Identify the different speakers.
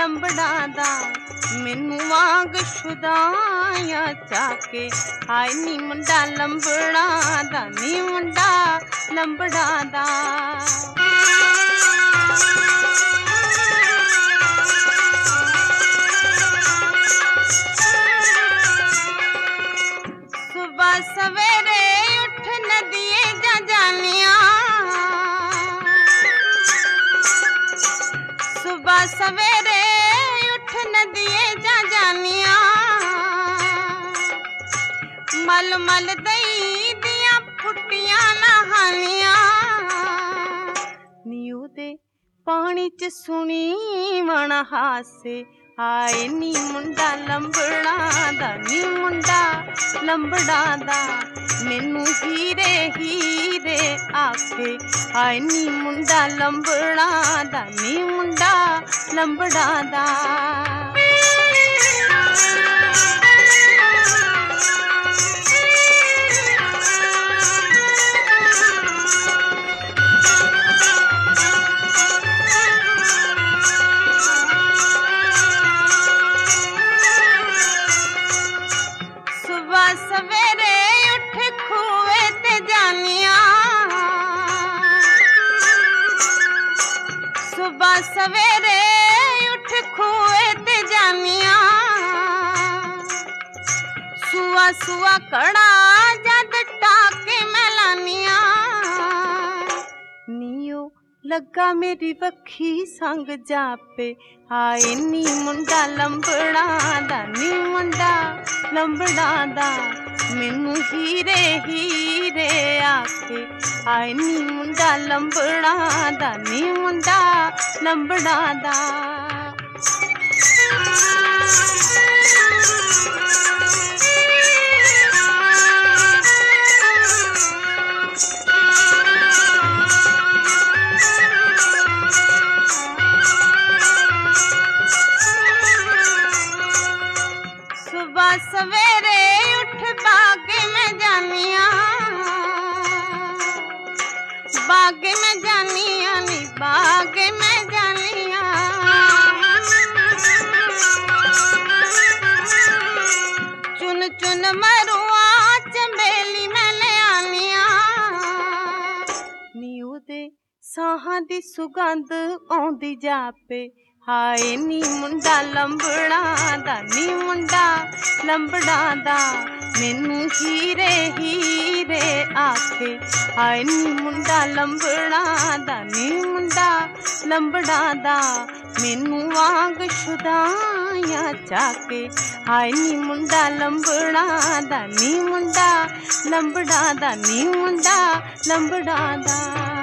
Speaker 1: लंबड़ा दा मैनू वांग शुदाया चाके हाय नी मुंडा लंबड़ा दा नी मुंडा लंबड़ा दा। सुबह सवेरे उठ नदिए जा जानिया, सुबह सवेरे उठ नदिए जा जानिया, मल मल दई दिया फुटियां नहानिया, नीऊ दे पानी च सुनी मन हासे हाय नी मुंडा लंबड़ा दा नी मुंडा लंबड़ा दा मैनू हीरे हीरे आखे हाय नी मुंडा लंबड़ा दा नी मुंडा लंबड़ा दा। सवेरे उठ खुए ते जानिया, सुबह सवेरे उठ खुए ते जानिया, सुआ सुआ कड़ा जद टाके मैलानिया, नीओ लगा मेरी बखी संग जापे हाय नी मुंडा लंबड़ा दा नी मुंडा लंबड़ा दा मैनू हीरे हीरे आखे हाय नी मुंडा लंबड़ा दा नी मुंडा लंबड़ा दा। सुबह सवेरे उठ बाग में जानिया, बाग में जानिया नी बाग में जानिया, चुन चुन मरुआ चंबेली मैंने आनिया, नीऊ दे साहां दी सुगंध आउंदी जापे हाय नी मुंडा लंबड़ा दा नी मुंडा लंबड़ा दा मैनू हीरे हीरे आखे हाय नी मुंडा लंबड़ा दा नी मुंडा लंबड़ा दा मैनू वांग शुदाया चाके हाय नी मुंडा लंबड़ा दा नी मुंडा लंबड़ा दा नी मुंडा लंबड़ा दा।